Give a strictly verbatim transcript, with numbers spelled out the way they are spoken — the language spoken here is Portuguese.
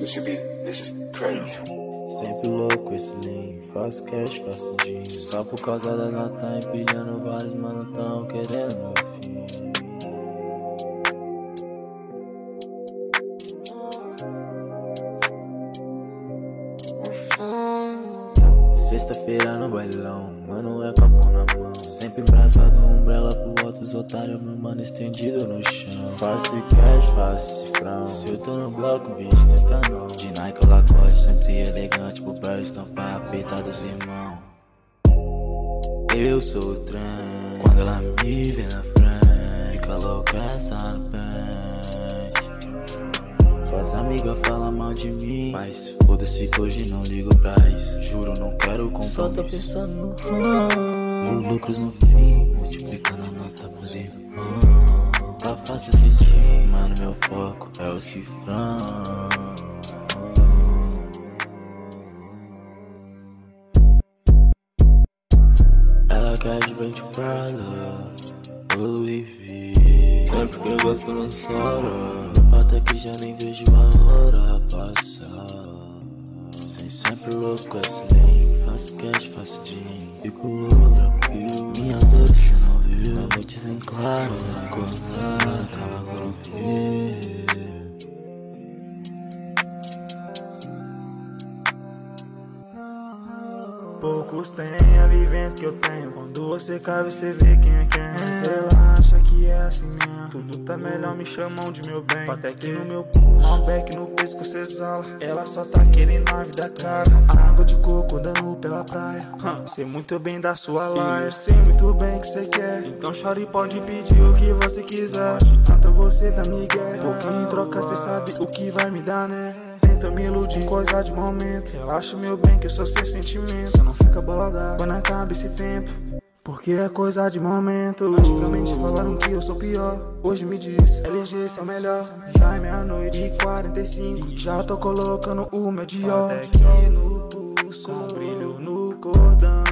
This should be, this is crazy. Sempre louco esse link, faço cash, faço dinheiro. Só por causa da nota empilhando vários mano tão querendo meu filho. Sexta-feira no bailão, mano é copo na mão. Sempre embrasado, umbrella pro alto, os otários, meu mano estendido no chão. Faço cash, faço cifrão. Se eu tô no bloco, bicho, tenta não. De Nike ou Lacoste, sempre elegante pro bar estampar a peita dos irmãos. Eu sou o trem, quando ela me vê na frente, fica louca essa no pente. Suas amigas falam mal de mim, mas foda-se que hoje não ligo pra isso. Juro, não quero compromisso. Só tô pensando no ramo, lucros no fim, multiplicando a nota pros irmãos. Tá fácil sentir, mano, meu foco é o cifrão. Ela quer de Bentley Prada, o Louis V. Sempre que eu gosto não chora. Até que já nem vejo a hora passar. Sem sempre louco esse link, faço cash, faço dinheiro. Fico loura, viu? Minha dor cê não viu. Na noite sem claro, na acordada, tava com frio. Poucos têm a vivência que eu tenho. Quando você cai, você vê quem é quem. Mas ela acha que é assim mesmo. Tudo tá melhor, me chamam de meu bem. Bate aqui no meu pulso, malbec no pescoço cê exala. Ela só tá querendo a vida cara. Água de coco dando pela praia. hum, Sei muito bem da sua laia. Sei muito bem que cê quer. Então chore, pode pedir o que você quiser. Tanto você da migué, porque em troca cê sabe o que vai me dar, né? Tenta me iludir, coisa de momento. Relaxa meu bem que eu sou seu sentimento. Você não fica bolada quando acaba esse tempo, porque é coisa de momento. Antigamente falaram que eu sou pior, hoje me diz L G esse é o melhor. Já é meia-noite e quarenta e cinco e já tô colocando o meu Dior. Até aqui no pulso, com brilho no cordão.